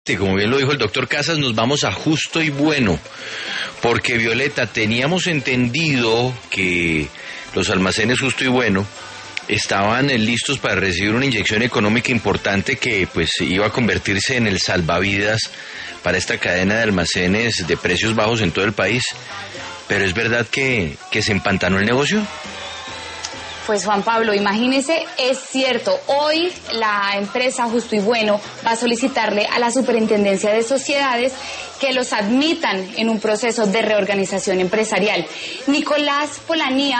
exactamente, como bien lo dijo el doctor Casas, nos vamos a Justo y Bueno, porque Violeta, teníamos entendido que los almacenes Justo y Bueno estaban listos para recibir una inyección económica importante que pues iba a convertirse en el salvavidas para esta cadena de almacenes de precios bajos en todo el país, pero ¿es verdad que se empantanó el negocio? Pues Juan Pablo, imagínese, es cierto, hoy la empresa Justo y Bueno va a solicitarle a la Superintendencia de Sociedades que los admitan en un proceso de reorganización empresarial. Nicolás Polanía